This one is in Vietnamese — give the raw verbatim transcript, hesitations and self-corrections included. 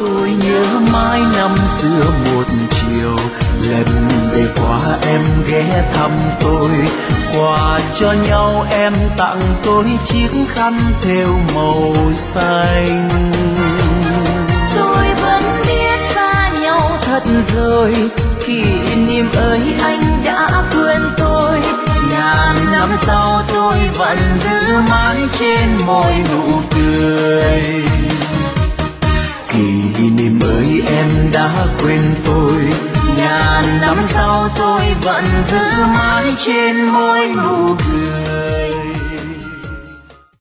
Tôi nhớ mãi năm xưa một chiều, lần về qua em ghé thăm tôi, quà cho nhau em tặng tôi chiếc khăn thêu màu xanh. Tôi vẫn biết xa nhau thật rồi, kỷ niệm ơi anh đã quên tôi. Ngàn năm sau tôi vẫn giữ mãi trên môi nụ cười. Kỷ niệm ơi em đã quên tôi, ngàn năm sau tôi vẫn giữ mãi trên môi nụ cười.